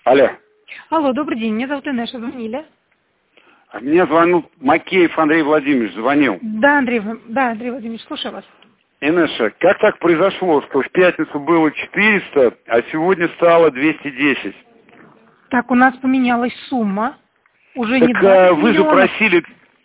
Алло. Алло, добрый день, меня зовут Инесса, звонили. Мне звонил Макеев Андрей Владимирович, звонил. Да, Андрей Владимирович, слушаю вас. Инесса, как так произошло, что в пятницу было 400, а сегодня стало 210? Так, у нас поменялась сумма. Уже Так не 20 вы же миллионов. просили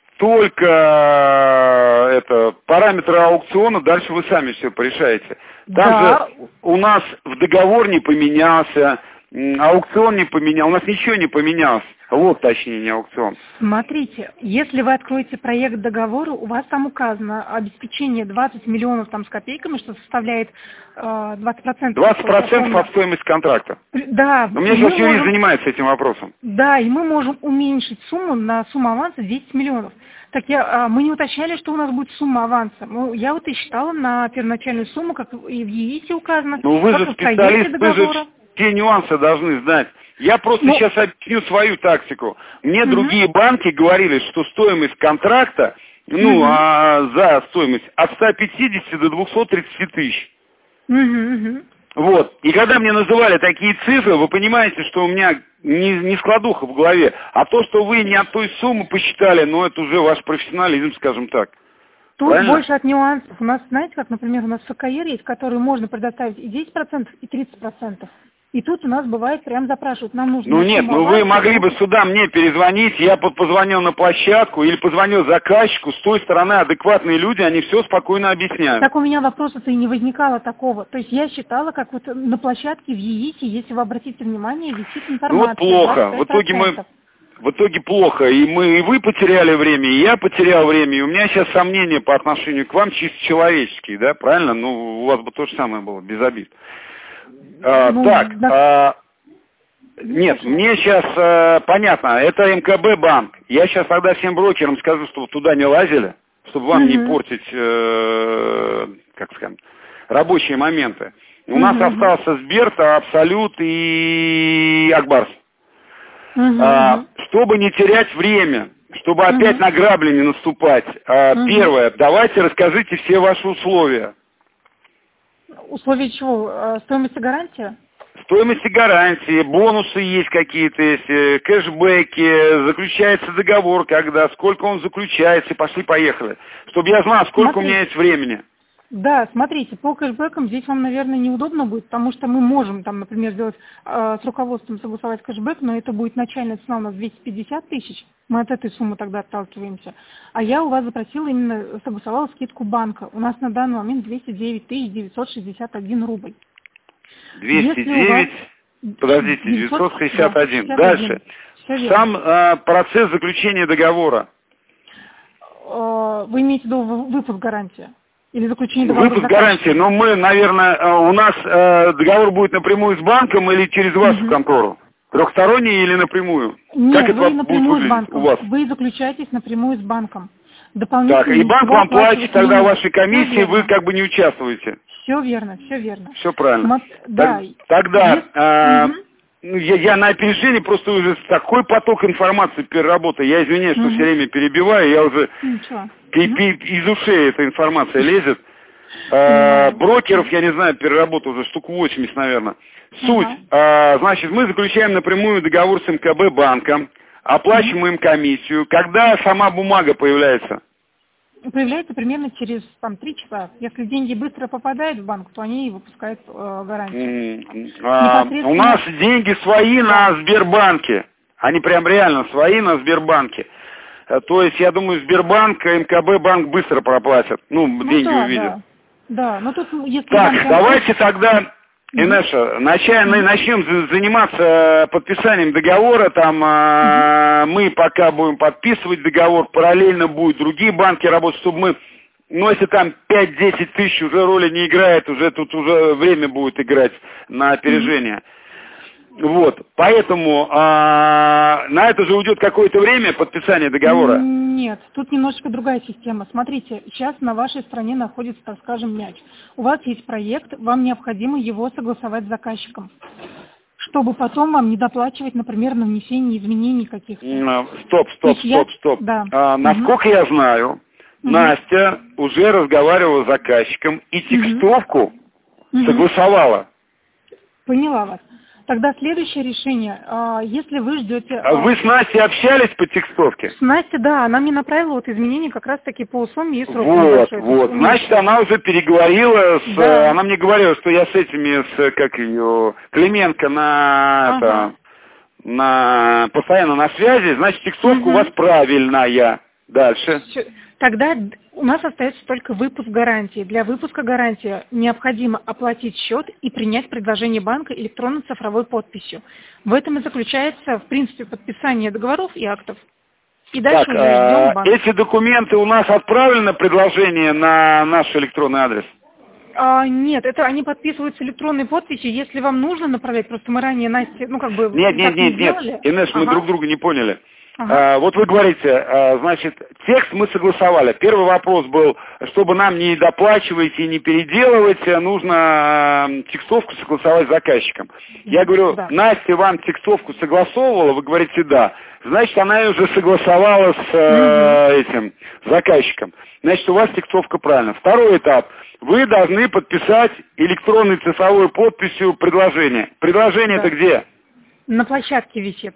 только параметры аукциона, дальше вы сами все порешаете. Там Да. же у нас в договор не поменялся, аукцион не поменял, у нас ничего не поменялось. Вот, точнее, не аукцион. Смотрите, если вы откроете проект договора, у вас там указано обеспечение 20 миллионов там с копейками, что составляет 20%. 20% от стоимости контракта. Да. У меня сейчас юрист занимается этим вопросом. Да, и мы можем уменьшить сумму на сумму аванса 10 миллионов. Так мы не уточняли, что у нас будет сумма аванса. Я вот и считала на первоначальную сумму, как и в ЕИСе указано. Ну вы же специалист, вы же те нюансы должны знать. Я просто сейчас объясню свою тактику. Мне другие банки говорили, что стоимость контракта, за стоимость от 150 до 230 тысяч. Вот. И когда мне называли такие цифры, вы понимаете, что у меня не складуха в голове. А то, что вы не от той суммы посчитали, это уже ваш профессионализм, скажем так. Тут правильно? Больше от нюансов. У нас, знаете, как, например, у нас ФКР есть, который можно предоставить и 10%, и 30%. И тут у нас бывает, прям запрашивают, нам нужно... вы могли бы сюда мне перезвонить, я позвонил на площадку или позвонил заказчику, с той стороны адекватные люди, они все спокойно объясняют. Так у меня вопроса-то и не возникало такого. То есть я считала, как вот на площадке в ЕИСе, если вы обратите внимание, висит информация. Плохо. В итоге плохо. И вы потеряли время, и я потерял время, и у меня сейчас сомнения по отношению к вам чисто человеческие, да, правильно? У вас бы то же самое было, без обид. Нет, мне сейчас понятно, это МКБ банк. Я сейчас тогда всем брокерам скажу, чтобы туда не лазили, чтобы вам не портить, рабочие моменты. У нас остался Сберта, Абсолют и Акбарс. Чтобы не терять время, чтобы опять на грабли не наступать. Первое, давайте расскажите все ваши условия. Условия чего? Стоимость и гарантия? Стоимость и гарантии, бонусы есть какие-то, если кэшбэки, заключается договор, когда, сколько он заключается, пошли-поехали. Чтобы я знал, сколько у меня есть времени. Да, смотрите, по кэшбэкам здесь вам, наверное, неудобно будет, потому что мы можем, там, например, сделать с руководством согласовать кэшбэк, но это будет начальная цена у нас 250 тысяч, мы от этой суммы тогда отталкиваемся. А я у вас запросила именно, согласовала скидку банка. У нас на данный момент 209 961 рубль. 209, подождите, 961. Да, дальше. Сам процесс заключения договора. Вы имеете в виду выпуск гарантии? Или заключение договора? Выпуск гарантии, но мы, наверное, у нас договор будет напрямую с банком или через вашу контору? Трехсторонний или напрямую? Нет, как вы это напрямую с банком. У вас? Вы заключаетесь напрямую с банком. Так, и банк вам платит, тогда вашей комиссии вы как бы не участвуете. Все верно, все верно. Все правильно. Да. Тогда я на опережении просто уже такой поток информации переработал. Я извиняюсь, что все время перебиваю, я уже из ушей эта информация лезет. Брокеров, я не знаю, переработал уже штук 80, наверное. Суть. Значит, мы заключаем напрямую договор с МКБ банком, оплачиваем им комиссию. Когда сама бумага появляется? Появляется примерно через 3 часа. Если деньги быстро попадают в банк, то они выпускают гарантию. У нас деньги свои на Сбербанке. Они прям реально свои на Сбербанке. То есть, я думаю, Сбербанк, МКБ банк быстро проплатят. Деньги увидят. Да, но тут если... Так, давайте тогда... Инесса, начнем заниматься подписанием договора, мы пока будем подписывать договор, параллельно будут другие банки работать, чтобы мы, если там 5-10 тысяч уже роли не играет, тут уже время будет играть на опережение. Поэтому на это же уйдет какое-то время подписание договора? Нет, тут немножечко другая система. Смотрите, сейчас на вашей стране находится, так скажем, мяч. У вас есть проект, вам необходимо его согласовать с заказчиком, чтобы потом вам не доплачивать, например, на внесение изменений каких-то. Стоп. Да. Насколько я знаю, Настя уже разговаривала с заказчиком и текстовку согласовала. Поняла вас. Тогда следующее решение, если вы ждете... А вы с Настей общались по текстовке? С Настей, да, она мне направила вот изменения как раз-таки по сумме и сроку. Вот. Значит, она уже переговорила с... Да. Она мне говорила, что я с этими, как ее, Клименко постоянно на связи, значит, текстовка у вас правильная. Дальше. Тогда у нас остается только выпуск гарантии. Для выпуска гарантии необходимо оплатить счет и принять предложение банка электронно-цифровой подписью. В этом и заключается, в принципе, подписание договоров и актов. И дальше уже ждем банк. Эти документы у нас отправлены, предложение на наш электронный адрес? Нет, это они подписываются электронной подписью. Если вам нужно направлять, просто мы ранее Насте, Нет, Инесс, мы друг друга не поняли. Вот вы говорите, значит, текст мы согласовали. Первый вопрос был, чтобы нам не доплачивать и не переделывать, нужно текстовку согласовать с заказчиком. Я говорю, да. Настя вам текстовку согласовывала? Вы говорите, да. Значит, она ее уже согласовала с этим заказчиком. Значит, у вас текстовка правильно. Второй этап. Вы должны подписать электронной цифровой подписью предложение. Предложение это где? На площадке висит.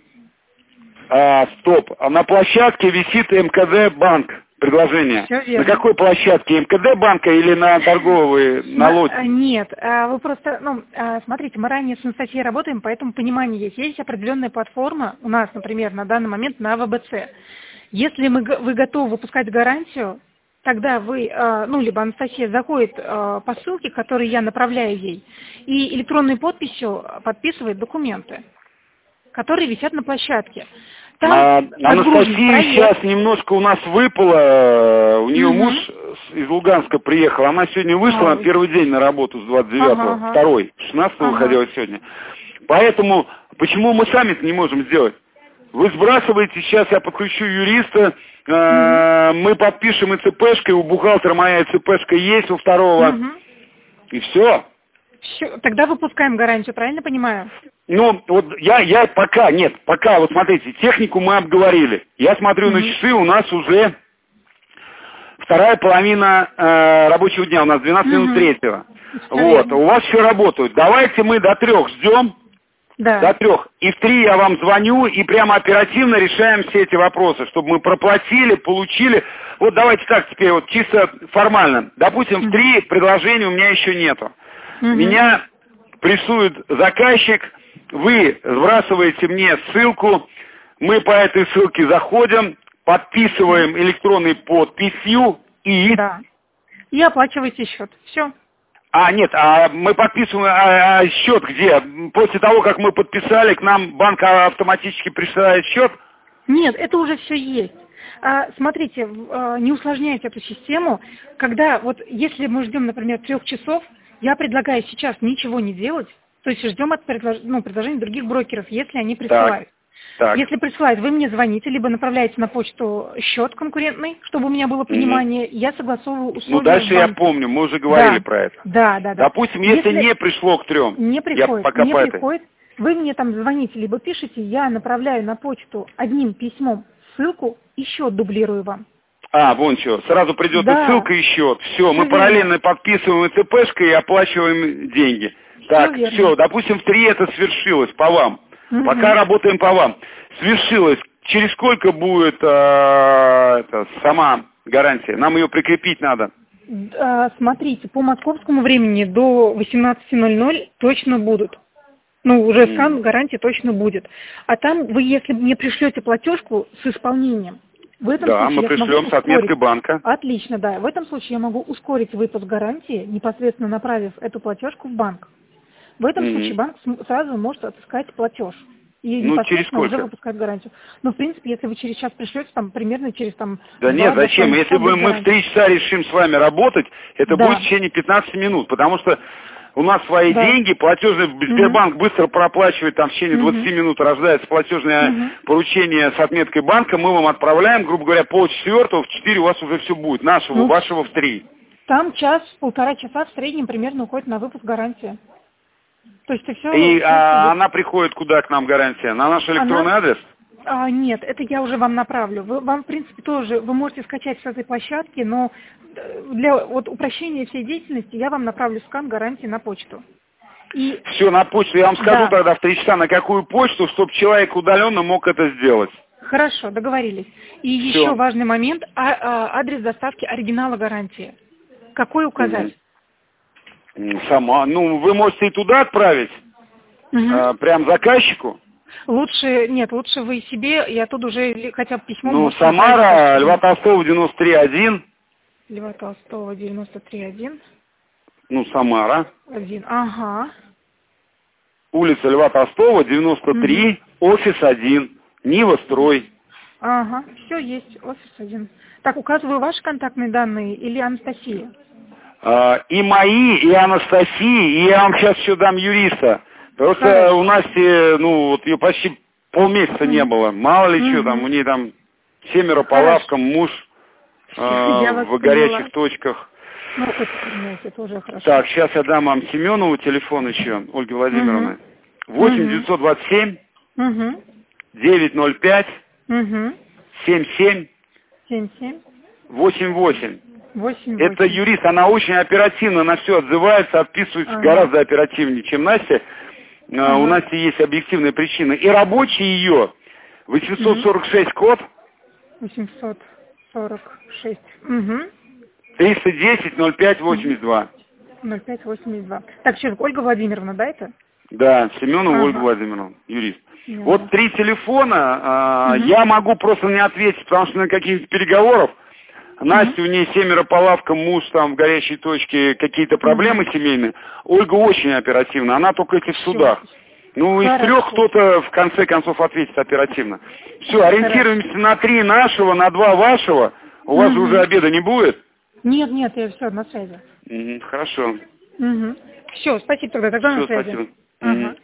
Стоп. На площадке висит МКД банк предложение. На какой площадке? МКД банка или на торговые налоги? Нет, вы просто, смотрите, мы ранее с Анастасией работаем, поэтому понимание есть. Есть определенная платформа у нас, например, на данный момент на ВБЦ. Если вы готовы выпускать гарантию, тогда вы, либо Анастасия заходит по ссылке, которую я направляю ей, и электронной подписью подписывает документы, которые висят на площадке. Анастасия сейчас немножко у нас выпала, у нее муж из Луганска приехал, она сегодня вышла на первый день на работу с 29-го, второй, 16-го выходила сегодня. Поэтому, почему мы сами-то не можем сделать? Вы сбрасываете, сейчас я подключу юриста, мы подпишем ИЦПшкой, у бухгалтера моя ИЦПшка есть, у второго, и все. Тогда выпускаем гарантию, правильно понимаю? Вот я пока, вот смотрите, технику мы обговорили. Я смотрю на часы, у нас уже вторая половина рабочего дня, у нас 12 минут третьего. Вот, у вас все работают. Давайте мы до 3 ждем. Да. До 3. И в 3 я вам звоню и прямо оперативно решаем все эти вопросы, чтобы мы проплатили, получили. Вот давайте так теперь, вот чисто формально. Допустим, в 3 предложений у меня еще нету. Меня прессует заказчик, вы сбрасываете мне ссылку, мы по этой ссылке заходим, подписываем электронной подписью и... Да. И оплачиваете счет. Все. Нет, мы подписываем, счет где? После того, как мы подписали, к нам банк автоматически присылает счет? Нет, это уже все есть. Смотрите, не усложняйте эту систему. Когда, если мы ждем, например, 3 часов, я предлагаю сейчас ничего не делать, то есть ждем от предложений других брокеров, если они присылают. Так. Если присылают, вы мне звоните, либо направляете на почту счет конкурентный, чтобы у меня было понимание, я согласовываю условия. Дальше я помню, мы уже говорили про это. Да. Допустим, если не пришло к 3. Не приходит, вы мне там звоните, либо пишите, я направляю на почту одним письмом ссылку и счет дублирую вам. Вон что, сразу придет и ссылка, и счет. Все, мы параллельно подписываем ИЦПшкой и оплачиваем деньги. Так, все, допустим, в 3 это свершилось по вам. Пока работаем по вам. Свершилось. Через сколько будет сама гарантия? Нам ее прикрепить надо. Смотрите, по московскому времени до 18:00 точно будут. Уже скан гарантии точно будет. А там вы, если мне пришлете платежку с исполнением, в этом случае мы пришлем с отметкой банка. Отлично, да. В этом случае я могу ускорить выпуск гарантии, непосредственно направив эту платежку в банк. В этом случае банк сразу может отыскать платеж. И непосредственно уже выпускать гарантию. В принципе, если вы через час пришлете, примерно через Да нет, зачем? Если мы в 3 часа решим с вами работать, это будет в течение 15 минут, потому что у нас свои деньги, платежный Сбербанк быстро проплачивает, в течение 20 минут рождается платежное поручение с отметкой банка, мы вам отправляем, грубо говоря, 3:30, в 4 у вас уже все будет, вашего в 3. Там час-полтора часа в среднем примерно уходит на выпуск гарантии. То есть она приходит куда к нам гарантия? На наш электронный адрес? Нет, это я уже вам направлю. Вам, в принципе, тоже, вы можете скачать с этой площадки, но для упрощения всей деятельности я вам направлю скан гарантии на почту. И... Все, на почту. Я вам скажу тогда в 3 часа, на какую почту, чтобы человек удаленно мог это сделать. Хорошо, договорились. И Всё. еще важный момент, адрес доставки оригинала гарантии. Какой указать? Сама. Ну, вы можете и туда отправить, прям заказчику. Лучше, нет, лучше вы себе, и оттуда уже хотя бы письмо. Ну, Самара, Льва Толстого, 93-1. Льва Толстого, 93-1. Ну, Самара. 1, ага. Улица Льва Толстого, 93, офис 1, Нива Строй. Ага, все есть, офис 1. Так, указываю ваши контактные данные или Анастасия? И мои, и Анастасии, и я вам сейчас еще дам юриста. Просто Хорошо. у Насти, ну, вот ее почти полмесяца не было. Мало ли что там, у нее там 7 по лавкам, муж в горячих точках. Ну, хоть это уже хорошо. Так, сейчас я дам вам Семенову телефон еще, Ольги Владимировны. 8-927 905 77 88. Это юрист, она очень оперативно на все отзывается, отписывается гораздо оперативнее, чем Настя. У Насти есть объективные причины. И рабочий ее 846 код. 846. 310 05 82. 05 82. Так, что, Ольга Владимировна, да, это? Да, Семенова Ольга Владимировна, юрист. Вот 3 телефона, я могу просто не ответить, потому что на каких-то переговоров. Настя, у нее 7 по лавкам, муж там в горячей точке, какие-то проблемы семейные. Ольга очень оперативна, она только эти в судах. Ну, из 3 кто-то в конце концов ответит оперативно. Все, ориентируемся на 3 нашего, на 2 вашего. У вас же уже обеда не будет? Нет, нет, я все, на связи. Хорошо. Все, спасибо тогда на связи. Спасибо.